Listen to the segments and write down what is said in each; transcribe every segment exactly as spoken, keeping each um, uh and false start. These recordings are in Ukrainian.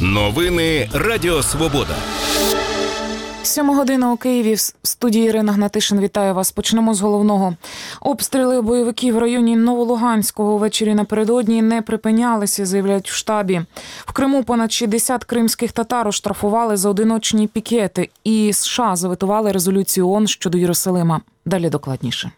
Новини Радіо Свобода. Сьома година у Києві. В студії Ірина Гнатишин. Вітаю вас. Почнемо з головного. Обстріли бойовиків в районі Новолуганського ввечері напередодні не припинялися, заявляють в штабі. В Криму понад шістдесят кримських татар оштрафували за одиночні пікети. І США заветували резолюцію ООН щодо Єрусалима. Далі докладніше.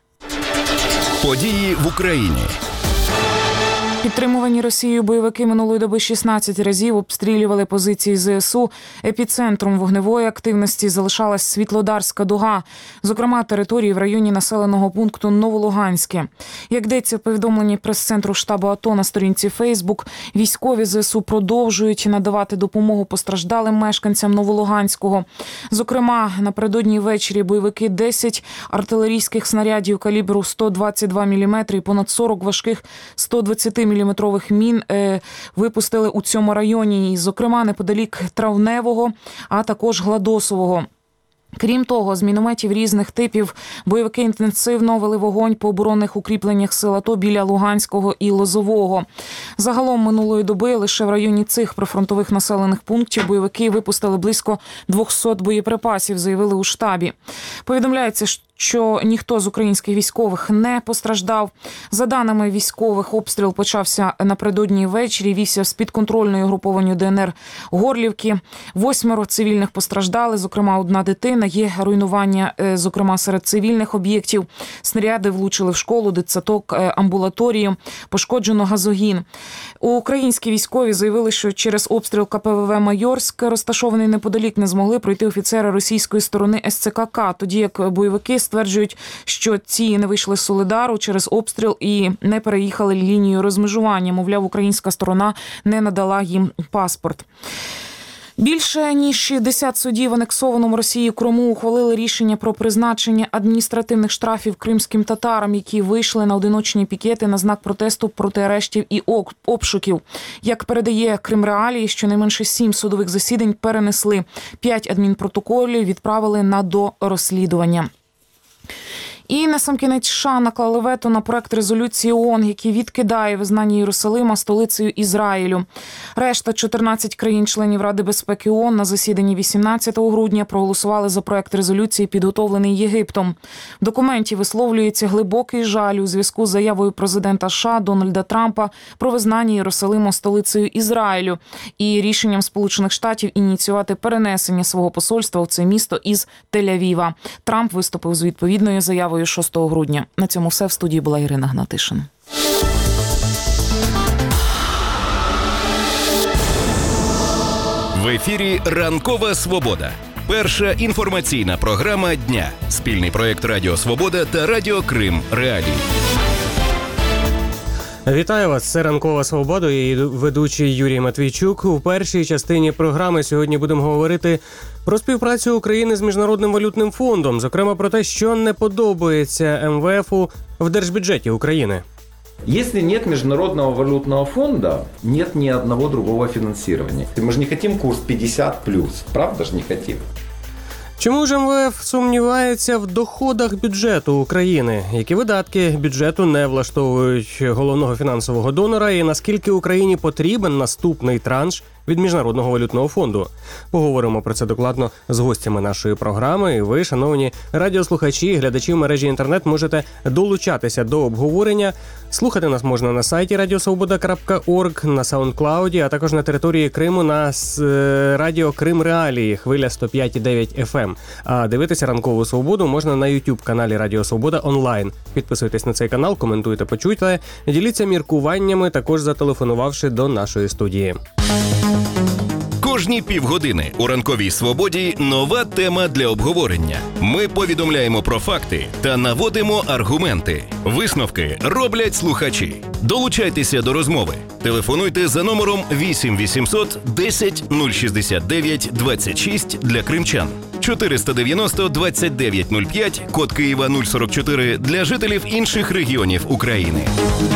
Події в Україні. Підтримувані Росією бойовики минулої доби шістнадцять разів обстрілювали позиції ЗСУ. Епіцентром вогневої активності залишалась Світлодарська дуга, зокрема території в районі населеного пункту Новолуганське. Як йдеться в повідомленні прес-центру штабу АТО на сторінці Фейсбук, військові ЗСУ продовжують надавати допомогу постраждалим мешканцям Новолуганського. Зокрема, напередодні ввечері бойовики десять артилерійських снарядів калібру сто двадцять два міліметри і понад сорок важких сто двадцять міліметрових мін е, випустили у цьому районі, і, зокрема, неподалік Травневого, а також Гладосового. Крім того, з мінометів різних типів бойовики інтенсивно вели вогонь по оборонних укріпленнях сил АТО біля Луганського і Лозового. Загалом минулої доби лише в районі цих прифронтових населених пунктів бойовики випустили близько двохсот боєприпасів, заявили у штабі. Повідомляється, що ніхто з українських військових не постраждав. За даними військових, обстріл почався напередодні ввечері, вівся з підконтрольною угрупованню ДНР Горлівки. Восьмеро цивільних постраждали, зокрема одна дитина. Є руйнування, зокрема, серед цивільних об'єктів. Снаряди влучили в школу, дитсадок, амбулаторію, пошкоджено газогін. Українські військові заявили, що через обстріл КПВВ «Майорськ», розташований неподалік, не змогли пройти офіцери російської сторони ес це ка ка, тоді як бойовики стверджують, що ці не вийшли з Солидару через обстріл і не переїхали лінію розмежування. Мовляв, українська сторона не надала їм паспорт. Більше ніж шістдесят судів в анексованому Росією Криму ухвалили рішення про призначення адміністративних штрафів кримським татарам, які вийшли на одиночні пікети на знак протесту проти арештів і обшуків. Як передає Кримреалії, щонайменше сім судових засідань перенесли, п'ять адмінпротоколів відправили на дорозслідування. І насамкінець США наклали вето на проект резолюції ООН, який відкидає визнання Єрусалима столицею Ізраїлю. Решта чотирнадцять країн-членів Ради безпеки ООН на засіданні вісімнадцятого грудня проголосували за проект резолюції, підготовлений Єгиптом. В документі висловлюється глибокий жаль у зв'язку з заявою президента США Дональда Трампа про визнання Єрусалиму столицею Ізраїлю і рішенням Сполучених Штатів ініціювати перенесення свого посольства в це місто із Тель-Авіва. Трамп виступив з відповідною заявою шостого грудня. На цьому все. В студії була Ірина Гнатишин. В ефірі «Ранкова Свобода». Перша інформаційна програма дня. Спільний проєкт Радіо Свобода та Радіо Крим Реалії. Вітаю вас, це «Ранкова Свобода» і ведучий Юрій Матвійчук. У першій частині програми сьогодні будемо говорити про співпрацю України з Міжнародним валютним фондом, зокрема про те, що не подобається ем ве ефу в держбюджеті України. Если нет Международного валютного фонда, нет ни одного другого финансирования. Мы же не хотим курс пятьдесят плюс, правда же не хотим? Чому ж ем ве еф сумнівається в доходах бюджету України? Які видатки бюджету не влаштовують головного фінансового донора і наскільки Україні потрібен наступний транш від Міжнародного валютного фонду? Поговоримо про це докладно з гостями нашої програми. І ви, шановні радіослухачі і глядачі в мережі інтернет, можете долучатися до обговорення. Слухати нас можна на сайті радіосвобода крапка орг, на Саундклауді, а також на території Криму на радіо Крим Реалії, хвиля сто п'ять і дев'ять еф ем. А дивитися «Ранкову Свободу» можна на YouTube-каналі Радіо Свобода онлайн. Підписуйтесь на цей канал, коментуйте, почуйте, діліться міркуваннями, також зателефонувавши до нашої студії. Кожні півгодини у «Ранковій Свободі» нова тема для обговорення. Ми повідомляємо про факти та наводимо аргументи. Висновки роблять слухачі. Долучайтеся до розмови. Телефонуйте за номером вісім вісімсот десять нуль шістдесят дев'ять двадцять шість для кримчан. чотириста дев'яносто двадцять дев'ять нуль п'ять, код Києва нуль сорок чотири для жителів інших регіонів України.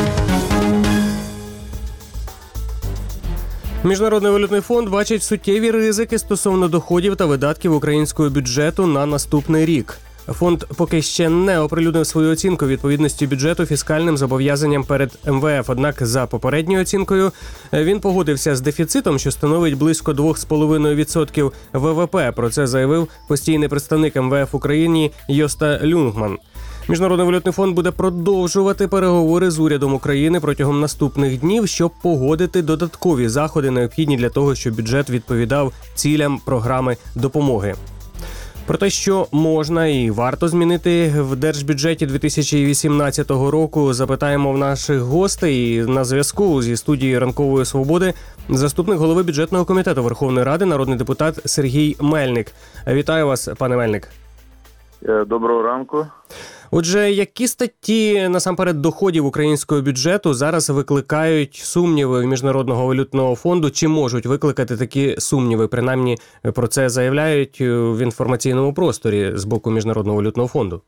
Міжнародний валютний фонд бачить суттєві ризики стосовно доходів та видатків українського бюджету на наступний рік. Фонд поки ще не оприлюднив свою оцінку відповідності бюджету фіскальним зобов'язанням перед ем ве еф. Однак за попередньою оцінкою він погодився з дефіцитом, що становить близько два цілих п'ять десятих відсотка ве ве пе. Про це заявив постійний представник ем ве еф в Україні Йоста Люнгман. Міжнародний валютний фонд буде продовжувати переговори з урядом України протягом наступних днів, щоб погодити додаткові заходи, необхідні для того, щоб бюджет відповідав цілям програми допомоги. Про те, що можна і варто змінити в держбюджеті дві тисячі вісімнадцятого року, запитаємо в наших гостей. І на зв'язку зі студією Ранкової Свободи заступник голови бюджетного комітету Верховної Ради, народний депутат Сергій Мельник. Вітаю вас, пане Мельник. Доброго ранку. Отже, які статті, насамперед, доходів українського бюджету зараз викликають сумніви Міжнародного валютного фонду? Чи можуть викликати такі сумніви? Принаймні, про це заявляють в інформаційному просторі з боку Міжнародного валютного фонду.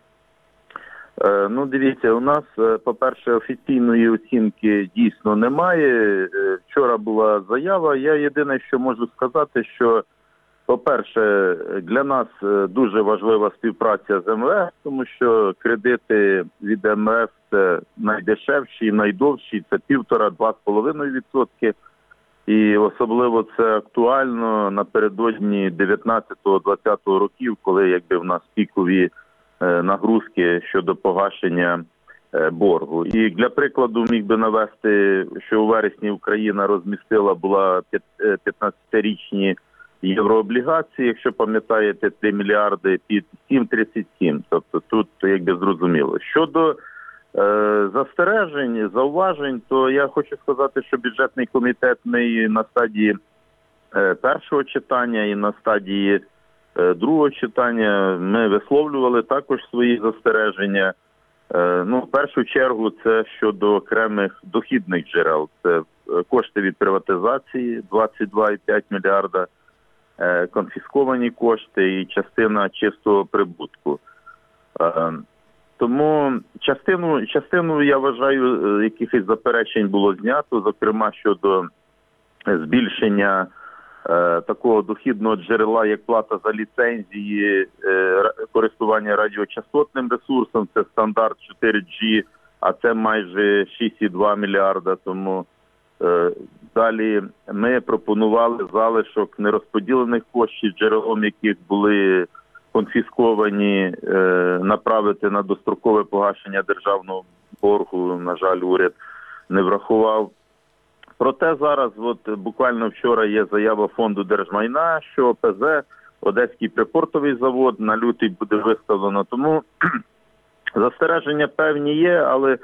Ну, дивіться, у нас, по-перше, офіційної оцінки дійсно немає. Вчора була заява. Я єдине, що можу сказати, що по-перше, для нас дуже важлива співпраця з ем ве еф, тому що кредити від ем ве еф – це найдешевші і найдовші, це півтора-два з половиною відсотки. І особливо це актуально напередодні дев'ятнадцятого-двадцятого років, коли якби в нас пікові нагрузки щодо погашення боргу. І для прикладу міг би навести, що у вересні Україна розмістила була п'ятнадцятирічні єврооблігації, якщо пам'ятаєте, три мільярди під сім тридцять сім. Тобто тут якби зрозуміло. Щодо е, застережень, зауважень, то я хочу сказати, що бюджетний комітет ми і на стадії е, першого читання, і на стадії е, другого читання ми висловлювали також свої застереження. Е, ну, в першу чергу це щодо окремих дохідних джерел. Це кошти від приватизації двадцять два цілих п'ять десятих мільярда, конфісковані кошти і частина чистого прибутку. Тому частину, частину, я вважаю, якихось заперечень було знято, зокрема щодо збільшення такого дохідного джерела, як плата за ліцензії, користування радіочастотним ресурсом, це стандарт чотири джі, а це майже шість цілих два мільярда. Тому далі ми пропонували залишок нерозподілених коштів, джерелом яких були конфісковані, направити на дострокове погашення державного боргу. На жаль, уряд не врахував. Проте зараз, от буквально вчора є заява Фонду держмайна, що о пе зет, Одеський припортовий завод, на лютий буде виставлено. Тому застереження певні є, але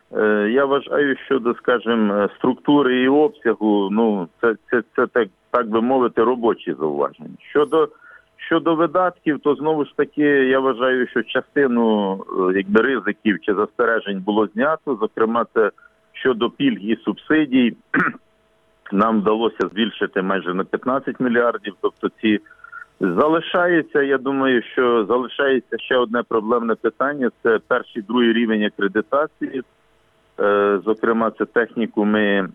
я вважаю, що, скажімо, структури і обсягу, ну, це, це, це так, так би мовити, робочі зауваження. Щодо, щодо видатків, то знову ж таки, я вважаю, що частину, якби, ризиків чи застережень було знято, зокрема, це щодо пільг і субсидій. Нам вдалося збільшити майже на п'ятнадцять мільярдів, тобто ці залишається, я думаю, що залишається ще одне проблемне питання, це перший, другий рівень акредитації. Зокрема, це технікуми,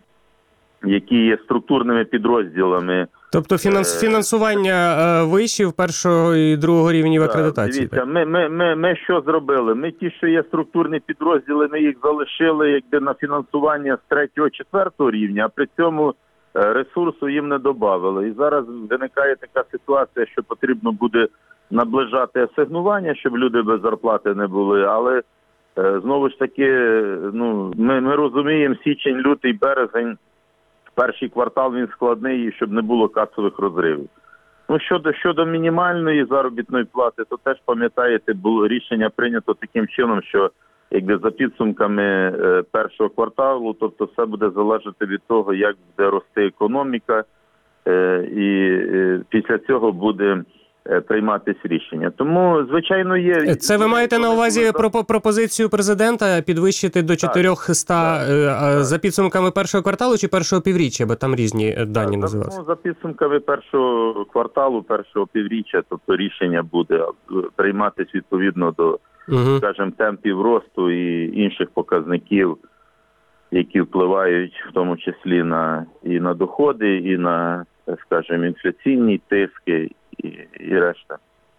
які є структурними підрозділами. Тобто фінанс, фінансування вишів першого і другого рівнів акредитації. Дивіться, ми, ми, ми, ми що зробили? Ми ті, що є структурні підрозділи, ми їх залишили якби на фінансування з третього, четвертого рівня, а при цьому ресурсу їм не додавали. І зараз виникає така ситуація, що потрібно буде наближати асигнування, щоб люди без зарплати не були, але знову ж таки, ну, ми, ми розуміємо, січень, лютий, березень, перший квартал він складний, щоб не було касових розривів. Ну, щодо, щодо мінімальної заробітної плати, то теж, пам'ятаєте, було рішення прийнято таким чином, що якби за підсумками е, першого кварталу, тобто все буде залежати від того, як буде рости економіка, е, і е, після цього буде прийматись рішення. Тому, звичайно, є... Це ви маєте на увазі пропозицію президента підвищити до чотириста так, так. за підсумками першого кварталу чи першого півріччя, бо там різні дані називаються? Ну, за підсумками першого кварталу, першого півріччя, тобто рішення буде прийматись відповідно до, угу. скажімо, темпів росту і інших показників, які впливають в тому числі на і на доходи, і на, скажімо, інфляційні тиски, І, і решта.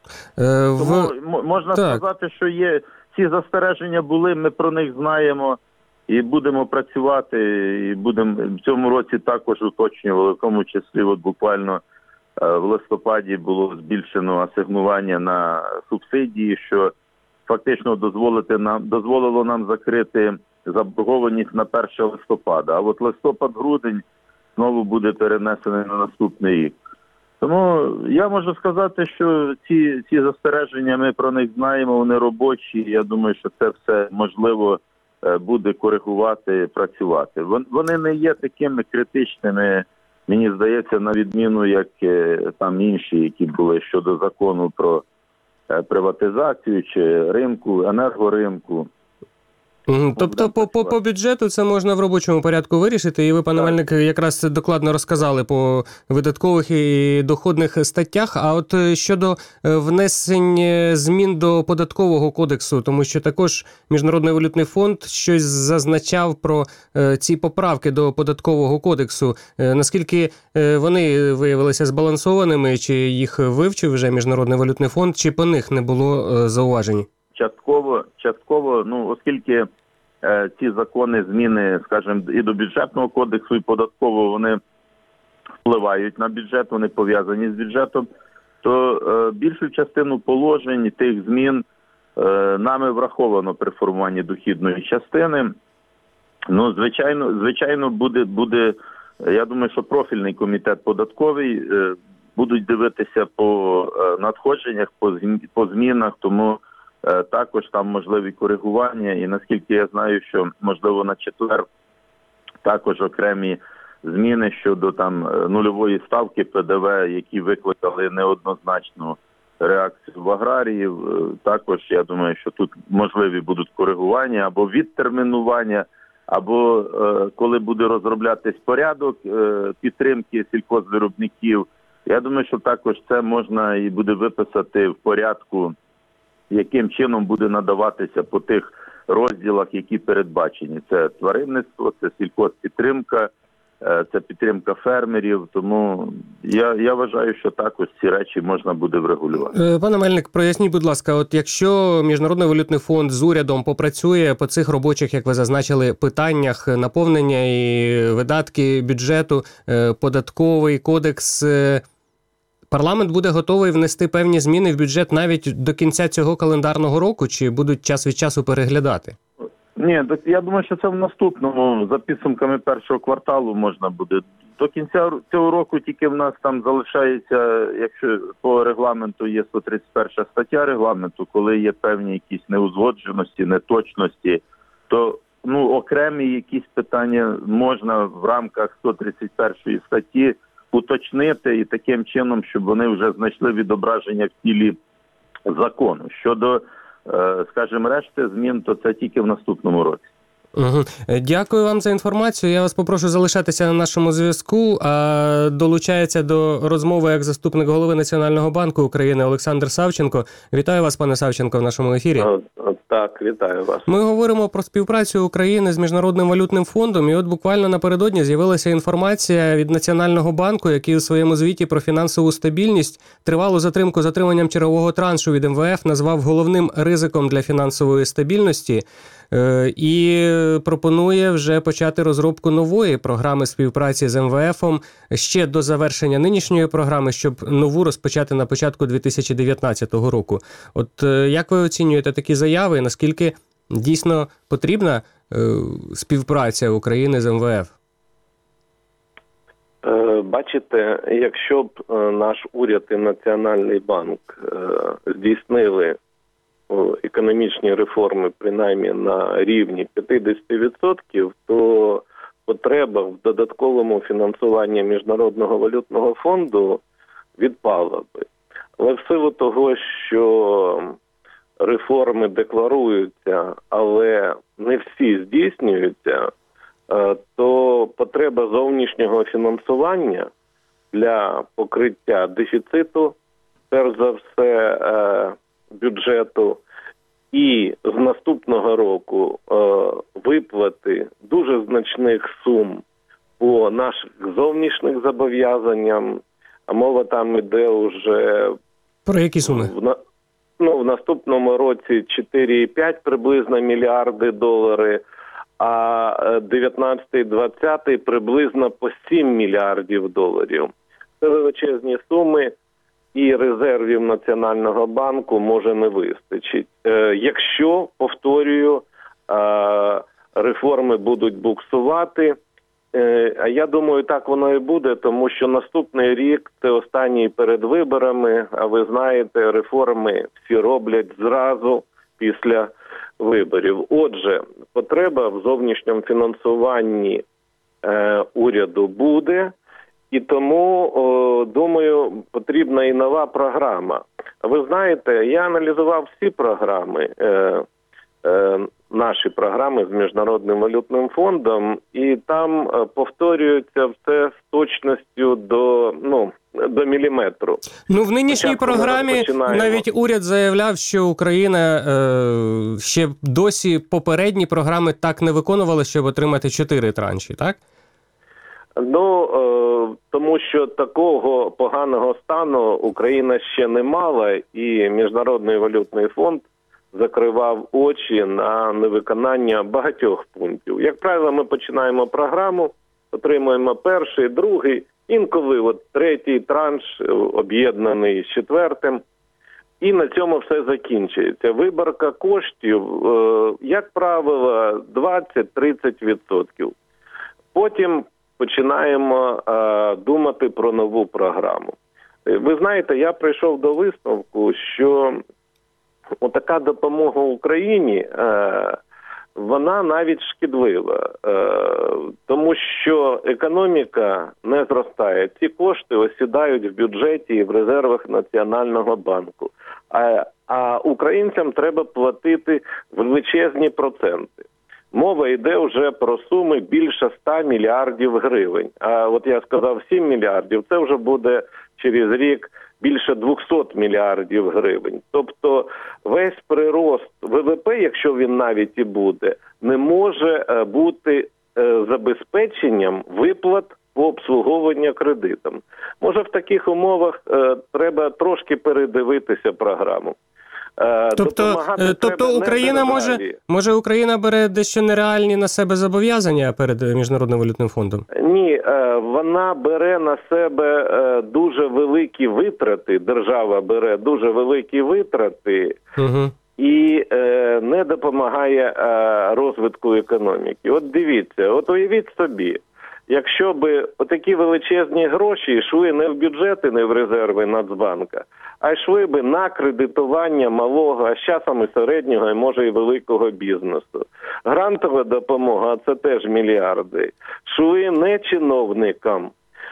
Е, в... Тому м- можна так. сказати, що є ці застереження були, ми про них знаємо і будемо працювати, і будемо в цьому році також уточнювали, в тому числі от буквально в листопаді було збільшено асигнування на субсидії, що фактично дозволити нам, дозволило нам закрити заборгованість на перше листопада. А от листопад-грудень знову буде перенесений на наступний рік. Тому я можу сказати, що ці, ці застереження, ми про них знаємо, вони робочі. Я думаю, що це все можливо буде коригувати, працювати. Вони не є такими критичними, мені здається, на відміну, як там інші, які були щодо закону про приватизацію чи ринку, енергоринку. Тобто по, по, по бюджету це можна в робочому порядку вирішити, і ви, пане Мельник, якраз докладно розказали по видаткових і доходних статтях. А от щодо внесення змін до податкового кодексу, тому що також Міжнародний валютний фонд щось зазначав про ці поправки до податкового кодексу. Наскільки вони виявилися збалансованими, чи їх вивчив вже Міжнародний валютний фонд, чи по них не було зауважень? Частково, частково, ну, оскільки е, ці закони, зміни, скажімо, і до бюджетного кодексу, і податкового, вони впливають на бюджет, вони пов'язані з бюджетом, то е, більшу частину положень тих змін е, нами враховано при формуванні дохідної частини. Ну, звичайно, звичайно, буде, буде, я думаю, що профільний комітет податковий е, будуть дивитися по е, надходженнях, по, по змінах, тому також там можливі коригування, і наскільки я знаю, що можливо на четвер також окремі зміни щодо там нульової ставки Пе Де Ве, які викликали неоднозначну реакцію в аграріїв. Також я думаю, що тут можливі будуть коригування або відтермінування, або е, коли буде розроблятись порядок е, підтримки сільхозвиробників. Я думаю, що також це можна і буде виписати в порядку, яким чином буде надаватися по тих розділах, які передбачені. Це тваринництво, це сільхозпідтримка, це підтримка фермерів. Тому я, я вважаю, що також ці речі можна буде врегулювати. Пане Мельник, проясніть, будь ласка, от якщо Міжнародний валютний фонд з урядом попрацює по цих робочих, як ви зазначили, питаннях наповнення і видатки бюджету, податковий кодекс, парламент буде готовий внести певні зміни в бюджет навіть до кінця цього календарного року, чи будуть час від часу переглядати? Ні, я думаю, що це в наступному, за підсумками першого кварталу можна буде. До кінця цього року тільки в нас там залишається, якщо по регламенту є сто тридцять перша стаття регламенту, коли є певні якісь неузгодженості, неточності, то ну, окремі якісь питання можна в рамках сто тридцять першої статті уточнити і таким чином, щоб вони вже знайшли відображення в тілі закону. Щодо, скажімо, решти змін, то це тільки в наступному році. Угу. Дякую вам за інформацію. Я вас попрошу залишатися на нашому зв'язку. А долучається до розмови як заступник голови Національного банку України Олександр Савченко. Вітаю вас, пане Савченко, в нашому ефірі. Так, вітаю вас. Ми говоримо про співпрацю України з Міжнародним валютним фондом. І от буквально напередодні з'явилася інформація від Національного банку, який у своєму звіті про фінансову стабільність тривалу затримку затриманням чергового траншу від Ем Ве Еф назвав головним ризиком для фінансової стабільності. І пропонує вже почати розробку нової програми співпраці з Ем Ве Ефом ще до завершення нинішньої програми, щоб нову розпочати на початку дві тисячі дев'ятнадцятого року. От як ви оцінюєте такі заяви, наскільки дійсно потрібна співпраця України з Ем Ве Еф? Бачите, якщо б наш уряд і Національний банк здійснили економічні реформи принаймні на рівні п'ятдесят відсотків, то потреба в додатковому фінансуванні Міжнародного валютного фонду відпала би. Але в силу того, що реформи декларуються, але не всі здійснюються, то потреба зовнішнього фінансування для покриття дефіциту, перш за все, бюджету, і з наступного року е, виплати дуже значних сум по наших зовнішніх зобов'язанням, а мова там іде вже Про які суми? В, на- ну, в наступному році чотири і п'ять приблизно мільярди доларів, а дев'ятнадцятий двадцятий приблизно по сім мільярдів доларів. Це величезні суми, і резервів Національного банку може не вистачить. Е, якщо, повторюю, е, реформи будуть буксувати, е, а я думаю, так воно і буде, тому що наступний рік – це останній перед виборами, а ви знаєте, реформи всі роблять зразу після виборів. Отже, потреба в зовнішньому фінансуванні е, уряду буде, і тому, о, думаю, потрібна і нова програма. Ви знаєте, я аналізував всі програми, е, е, наші програми з Міжнародним валютним фондом, і там е, повторюється все з точністю до, ну, до міліметру. Ну, в нинішній Спочатку програмі ми розпочинаємо. навіть уряд заявляв, що Україна е, ще досі попередні програми так не виконувала, щоб отримати чотири транші, так? Ну, е, тому що такого поганого стану Україна ще не мала, і Міжнародний валютний фонд закривав очі на невиконання багатьох пунктів. Як правило, ми починаємо програму, отримуємо перший, другий, інколи от третій транш об'єднаний з четвертим, і на цьому все закінчується. Виборка коштів, е, як правило, двадцять-тридцять відсотків. Потім починаємо е, думати про нову програму. Ви знаєте, я прийшов до висновку, що отака допомога Україні, е, вона навіть шкідлива, е, тому що економіка не зростає. Ці кошти осідають в бюджеті і в резервах Національного банку. А, а українцям треба платити величезні проценти. Мова йде вже про суми більше ста мільярдів гривень. А от я сказав сім мільярдів, це вже буде через рік більше двохсот мільярдів гривень. Тобто весь прирост ВВП, якщо він навіть і буде, не може бути забезпеченням виплат по обслуговуванню кредитам. Може, в таких умовах е, треба трошки передивитися програму. Тобто, тобто Україна може, може Україна бере дещо нереальні на себе зобов'язання перед Міжнародним валютним фондом? Ні, вона бере на себе дуже великі витрати, держава бере дуже великі витрати угу. і не допомагає розвитку економіки. От дивіться, от уявіть собі, якщо б отакі величезні гроші йшли не в бюджети, не в резерви Нацбанка, а йшли б на кредитування малого, а з часом і середнього, і може і великого бізнесу. Грантова допомога – це теж мільярди. Йшли не чиновникам,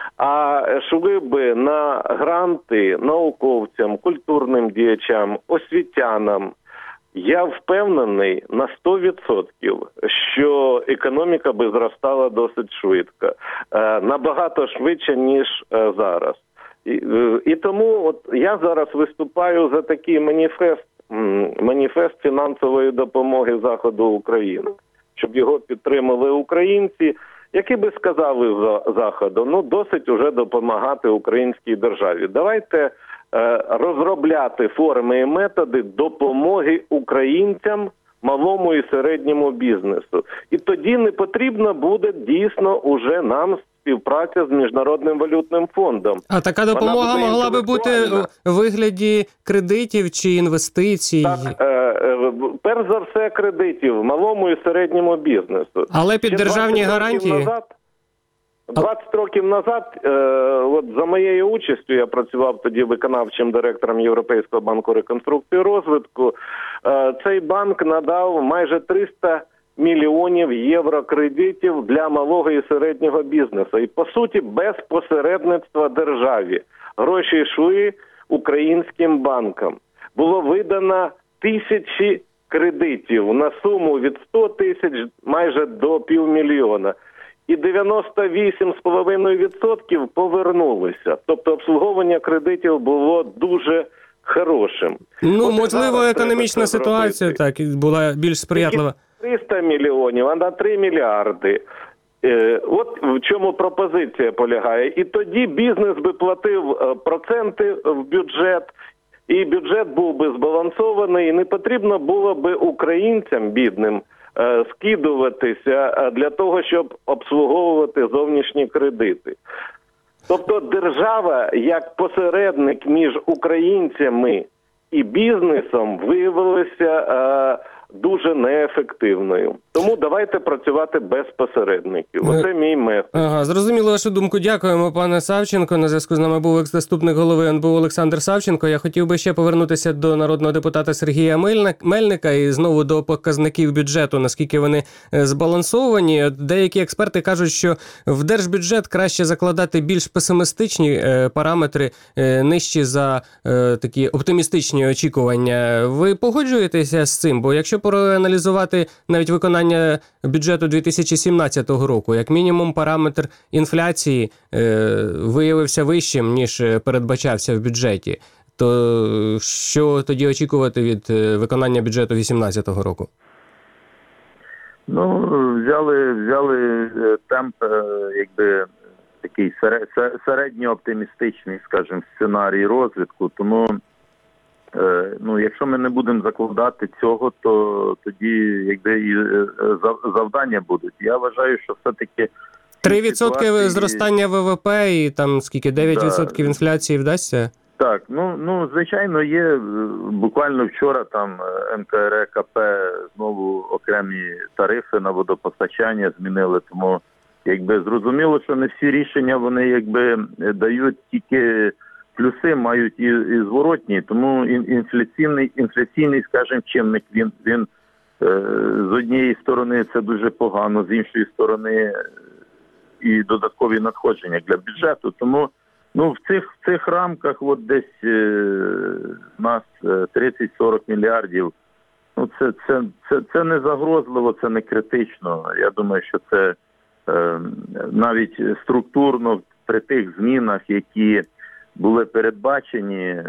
а йшли б на гранти науковцям, культурним діячам, освітянам. Я впевнений на сто відсотків, що економіка би зростала досить швидко, набагато швидше, ніж зараз. І, і тому от я зараз виступаю за такий маніфест, маніфест фінансової допомоги Заходу України, щоб його підтримали українці, які би сказали Заходу, ну досить уже допомагати українській державі. Давайте е, розробляти форми і методи допомоги українцям, малому і середньому бізнесу. І тоді не потрібно буде дійсно уже нам співпраця з Міжнародним валютним фондом. А така допомога могла би бути у вигляді кредитів чи інвестицій? Так, е, е, перш за все кредитів малому і середньому бізнесу. Але під державні гарантії? Назад, двадцять років назад, е, от за моєю участю, я працював тоді виконавчим директором Європейського банку реконструкції і розвитку, е, цей банк надав майже триста мільйонів євро кредитів для малого і середнього бізнесу. І, по суті, без посередництва державі. Гроші йшли українським банкам. Було видано тисячі кредитів на суму від сто тисяч майже до півмільйона. І дев'яносто вісім цілих п'ять десятих відсотків повернулися.Тобто обслуговування кредитів було дуже хорошим. Ну, от можливо, економічна ситуація так була більш сприятлива. триста мільйонів, а на три мільярди. Е, от в чому пропозиція полягає. І тоді бізнес би платив проценти в бюджет, і бюджет був би збалансований, і не потрібно було би українцям бідним е, скидуватися для того, щоб обслуговувати зовнішні кредити. Тобто держава як посередник між українцями і бізнесом виявилася е, дуже неефективною. Тому давайте працювати без посередників. Оце мій метод. Ага, зрозуміло вашу думку. Дякуємо, пане Савченко. На зв'язку з нами був екс-заступник голови ен бе у Олександр Савченко. Я хотів би ще повернутися до народного депутата Сергія Мельника і знову до показників бюджету, наскільки вони збалансовані. Деякі експерти кажуть, що в держбюджет краще закладати більш песимістичні параметри, нижчі за такі оптимістичні очікування. Ви погоджуєтеся з цим? Бо якщо проаналізувати навіть виконання бюджету дві тисячі сімнадцятого року, як мінімум параметр інфляції е, виявився вищим, ніж передбачався в бюджеті, то що тоді очікувати від виконання бюджету вісімнадцятого року? Ну, взяли, взяли темп, якби, такий середньооптимістичний, скажімо, сценарій розвитку, тому ну, якщо ми не будемо закладати цього, то тоді якби і завдання будуть. Я вважаю, що все-таки три відсотки ситуації... зростання ве ве пе і там скільки дев'ять відсотків да. інфляції вдасться? Так, ну, ну звичайно, є буквально вчора там ен ка ер е ка пе знову окремі тарифи на водопостачання змінили, тому якби зрозуміло, що не всі рішення вони якби дають тільки плюси, мають і, і зворотні, тому інфляційний, інфляційний, скажімо, чинник, він, він е, з однієї сторони це дуже погано, з іншої сторони і додаткові надходження для бюджету. Тому ну, в цих, в цих рамках от десь е, у нас тридцять-сорок мільярдів, ну, це, це, це, це не загрозливо, це не критично. Я думаю, що це е, навіть структурно при тих змінах, які були передбачені,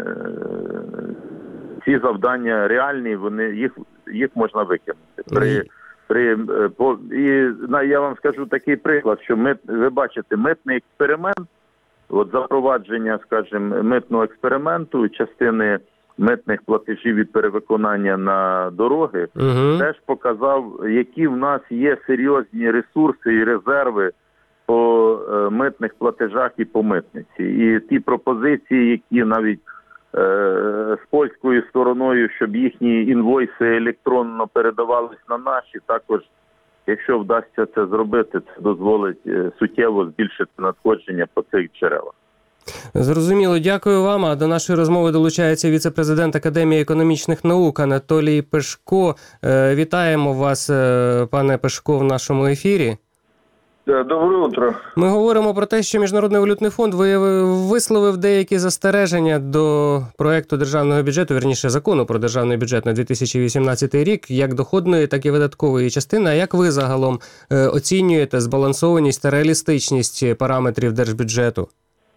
ці завдання реальні, вони їх їх можна викинути. При при по і я вам скажу такий приклад, що ми ви бачите митний експеримент, от запровадження, скажімо, митного експерименту, частини митних платежів від перевиконання на дороги, угу. теж показав, які в нас є серйозні ресурси і резерви по е, митних платежах і по митниці. І ті пропозиції, які навіть е, з польською стороною, щоб їхні інвойси електронно передавались на наші, також, якщо вдасться це зробити, це дозволить е, суттєво збільшити надходження по цих джерелах. Зрозуміло, дякую вам. А до нашої розмови долучається віце-президент Академії економічних наук Анатолій Пешко. Е, вітаємо вас, е, пане Пешко, в нашому ефірі. Доброе утро. Ми говоримо про те, що Міжнародний валютний фонд висловив деякі застереження до проекту державного бюджету, вірніше закону про державний бюджет на дві тисячі вісімнадцятий рік, як доходної, так і видаткової частини. А як ви загалом оцінюєте збалансованість та реалістичність параметрів держбюджету?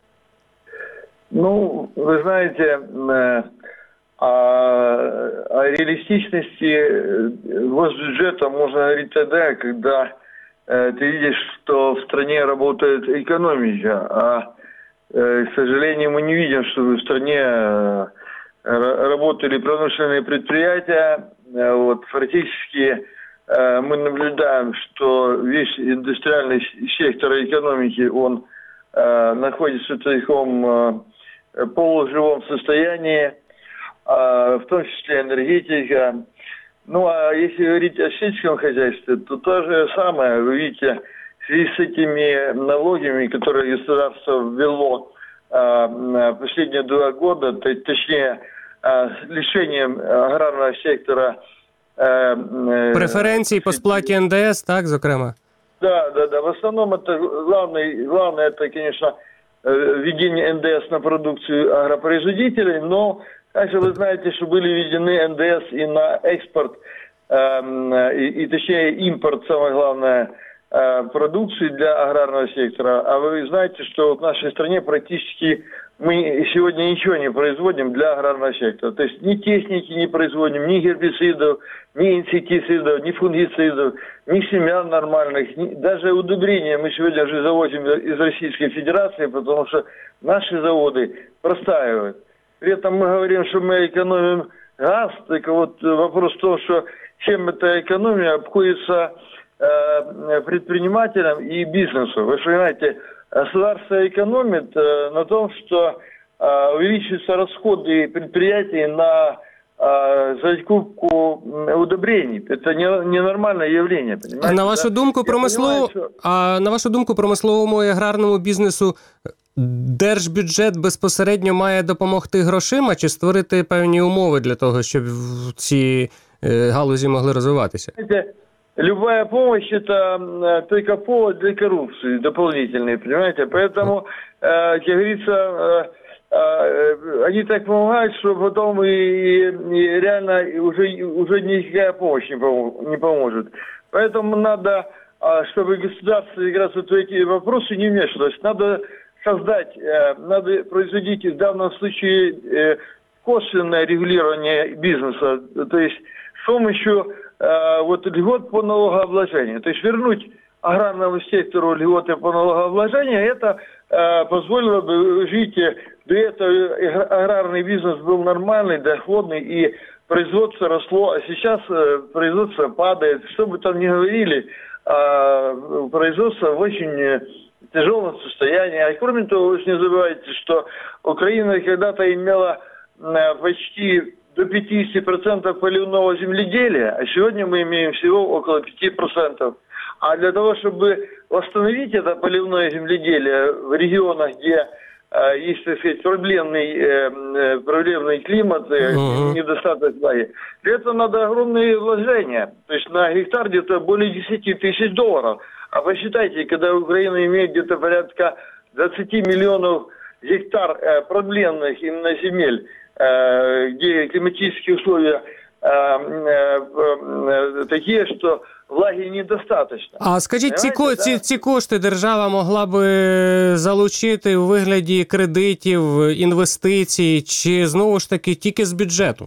Ну, вы знаете, о, о реалистичности госбюджета можно говорить тогда, когда ты видишь, что в стране работает экономика, а, к сожалению, мы не видим, что в стране работали промышленные предприятия. Вот, фактически мы наблюдаем, что весь индустриальный сектор экономики, он находится в таком полуживом состоянии, в том числе энергетика. Ну, а если говорить о сельском хозяйстве, то то же самое. Вы видите, в связи с этими налогами, которые государство ввело а, последние два года, то, точнее, а, лишением аграрного сектора... А, преференций по сплаті ен де ес, так, зокрема? Да, да, да. В основном это главное, главное это, конечно, введение эн дэ эс на продукцию агропроизводителей, но также вы знаете, что были введены эн дэ эс и на экспорт, э, и, и точнее импорт, самое главное, э, продукции для аграрного сектора. А вы знаете, что в нашей стране практически мы сегодня ничего не производим для аграрного сектора. То есть ни техники не производим, ни гербицидов, ни инсектицидов, ни фунгицидов, ни семян нормальных, ни, даже удобрения мы сегодня уже завозим из Российской Федерации, потому что наши заводы простаивают. При этом мы говорим, что мы экономим газ. Так вот вопрос в том, что чем эта экономия обходится э, предпринимателям и бизнесу. Вы же понимаете, государство экономит э, на том, что э, увеличиваются расходы предприятий на закупку удобрений. Це ненормальне явлення. А на вашу думку, промислово, що... а на вашу думку, промисловому і аграрному бізнесу держбюджет безпосередньо має допомогти грошима чи створити певні умови для того, щоб ці галузі могли розвиватися? Любая помощь – это только повод для коррупции дополнительной, понимаете? Поэтому, как говорится, они так помогают, что потом и, и реально уже, уже никакая помощь не, пом- не поможет. Поэтому надо, чтобы государство как раз вот в эти вопросы не вмешивалось, надо создать, надо производить в данном случае косвенное регулирование бизнеса, то есть с помощью вот льгот по налогообложению, то есть вернуть аграрному сектору льготы по налогообложению, это э, позволило бы жить. До этого аграрный бизнес был нормальный, доходный, и производство росло, а сейчас э, производство падает. Что бы там ни говорили, э, производство в очень тяжелом состоянии. А кроме того, вы же не забывайте, что Украина когда-то имела э, почти до пятьдесят процентов поливного земледелия, а сегодня мы имеем всего около пяти процентов. А для того, чтобы восстановить это поливное земледелие в регионах, где э, есть, так сказать, проблемный, э, проблемный климат, э, uh-huh. недостаток влаги, для этого надо огромные вложения. То есть на гектар где-то более десять тысяч долларов. А посчитайте, когда Украина имеет где-то порядка двадцать миллионов гектар э, проблемных именно земель, э, где климатические условия э, э, э, такие, что влаги недостаточно. А скажіть, ці, ко, ці, ці кошти держава могла би залучити у вигляді кредитів, інвестицій, чи знову ж таки тільки з бюджету?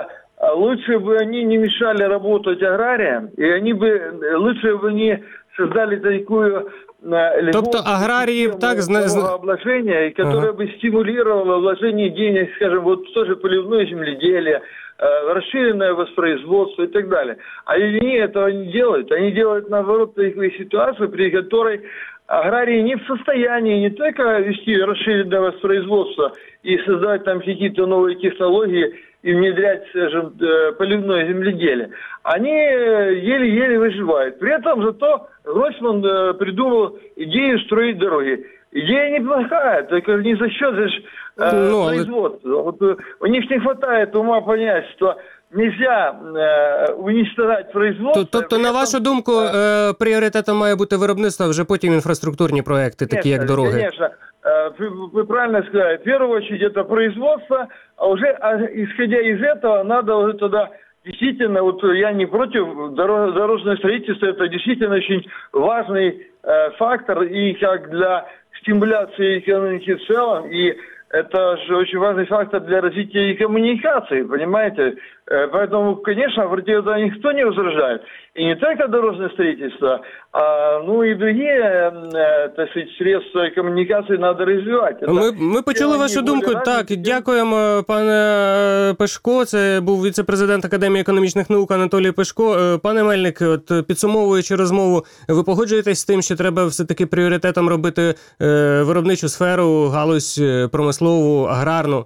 Лучше бы они не мешали работать аграриям, и они бы, лучше бы они создали такую тобто аграрії так налогообложения, которое ага. бы стимулировало вложение денег, скажем, вот тоже поливное земледелие, расширенное воспроизводство и так далее. А они этого не делают. Они делают, наоборот, такую ситуацию, при которой аграрии не в состоянии не только вести расширенное воспроизводство и создавать там какие-то новые технологии и внедрять, скажем, поливное земледелие. Они еле-еле выживают. При этом зато Гройсман придумал идею строить дороги. Идея неплохая, только не за счет же э, ну, производства. Вот, у них не хватает ума понять, что нельзя э, уничтожать производство. Тобто, на вашу думку, е, пріоритетом має бути виробництво, а вже потім інфраструктурні проекти, такі як дороги? Конечно, вы, вы правильно сказали. В первую очередь это производство, а уже а, исходя из этого надо уже туда действительно, вот я не против, дорог, дорожное строительство это действительно очень важный э, фактор и как для стимуляции экономики в целом, и это же очень важный фактор для развития и коммуникации, понимаете? Поэтому, конечно, против этого никто не возражает. И не только дорожное строительство, а, ну и другие, так сказать, средства комунікації надо розвивати. Ми, ми почули вашу думку. Так, дякуємо, пане Пешко. Це був віце-президент Академії економічних наук Анатолій Пешко. Пане Мельник, от підсумовуючи розмову, ви погоджуєтесь з тим, що треба все-таки пріоритетом робити е, виробничу сферу, галузь промислову, аграрну?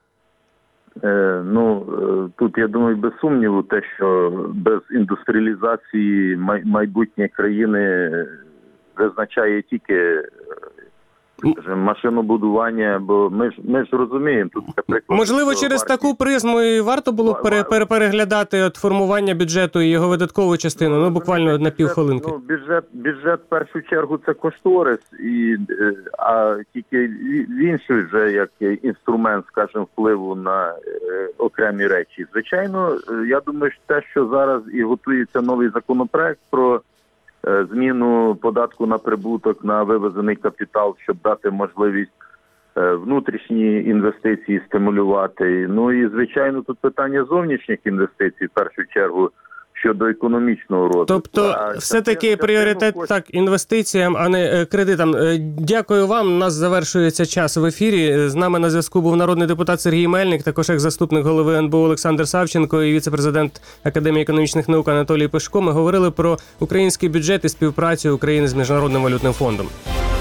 Е, ну, тут, я думаю, без сумніву, те, що без індустріалізації май, майбутнє країни визначає тільки скажімо, машинобудування, бо ми ж, ми ж розуміємо. Тут, наприклад, можливо, через варті... таку призму і варто було б пере, пере, переглядати от формування бюджету і його видаткову частину, ну, буквально на півхвилинки. Ну, бюджет, бюджет, в першу чергу, це кошторис, і, а тільки в інший вже, як інструмент, скажімо, впливу на е, окремі речі. Звичайно, я думаю, що те, що зараз і готується новий законопроект про зміну податку на прибуток на вивезений капітал, щоб дати можливість внутрішні інвестиції стимулювати. Ну і, звичайно, тут питання зовнішніх інвестицій, в першу чергу, щодо економічного розвитку. Тобто, А все-таки частину пріоритет коштів- так інвестиціям, а не е, кредитам. Е, Дякую вам. У нас завершується час в ефірі. З нами на зв'язку був народний депутат Сергій Мельник, також як заступник голови ен бе у Олександр Савченко і віце-президент Академії економічних наук Анатолій Пешко. Ми говорили про український бюджет і співпрацю України з Міжнародним валютним фондом.